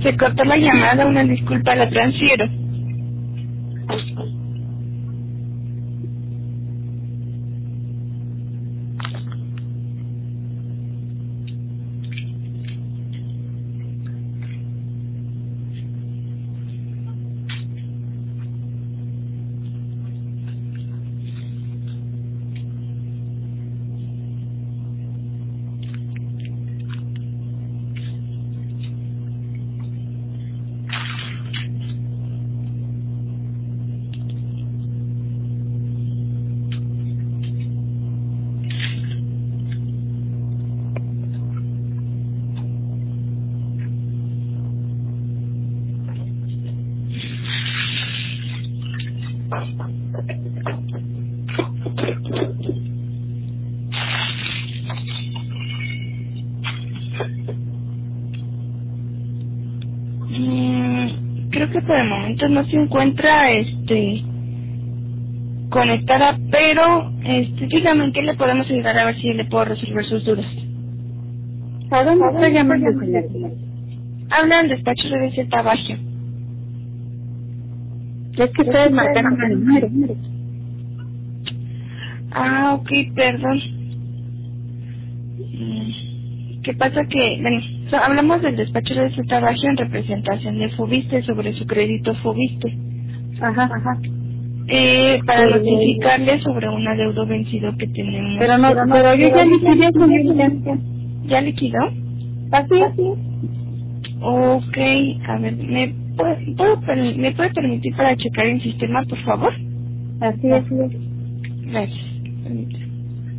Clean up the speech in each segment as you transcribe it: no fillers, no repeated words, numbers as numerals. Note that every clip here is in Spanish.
Se cortó la llamada, una disculpa, la transfiero. Creo que por el momento no se encuentra conectada, pero dígame en qué le podemos ayudar, a ver si le puedo resolver sus dudas. ¿A dónde está llamando, señor? Habla del despacho de Z Bajo. Es que ustedes marcaron el número. Ah, ok, perdón. ¿Qué pasa? Que, bueno, hablamos del despacho de Z Bajo en representación de Fobiste sobre su crédito Fobiste. Ajá. Para notificarle sobre un adeudo vencido que tenemos. Pero yo ya liquidé su licencia. ¿Ya liquidó? Así. Ok, a ver, ¿me puede permitir para checar el sistema, por favor? Así es. Gracias. Permítame.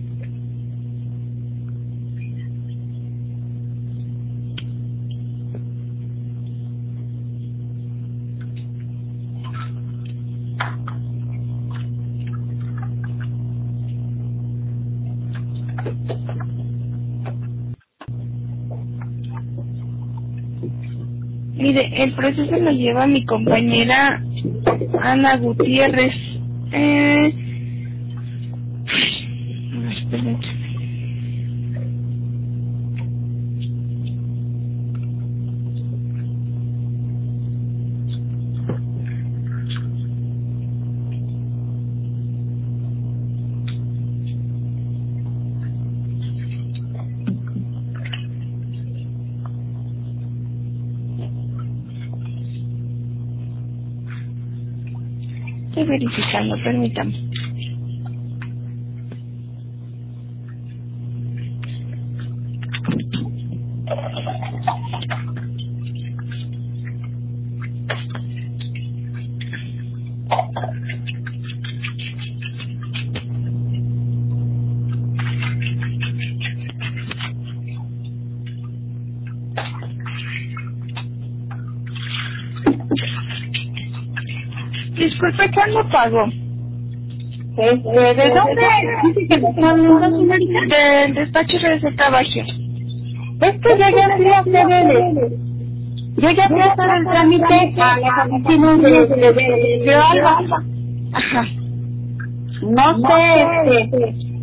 Mire, el proceso lo lleva mi compañera Ana Gutiérrez. Permítame. Estoy verificando, permítame. Disculpe, ¿cuándo pagó? ¿De dónde dice que me está hablando, señorita? Del despacho de Z Bajo. Es que yo ya fui a hacer yo ya fui a hacer el trámite a las oficinas de Alba. Ajá. No sé,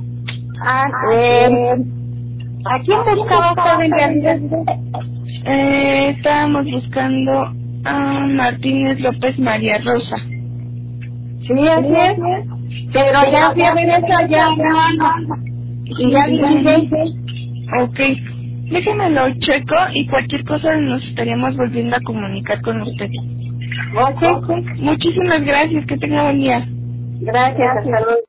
¿a quién buscaba usted en realidad? Estábamos buscando a Martínez López María Rosa. Sí, así es. Pero ya fui a ver eso, ya no. Y ya dije. Ok. Déjenmelo checo y cualquier cosa nos estaríamos volviendo a comunicar con usted. Ok. Muchísimas gracias, que tenga buen día. Gracias, hasta luego.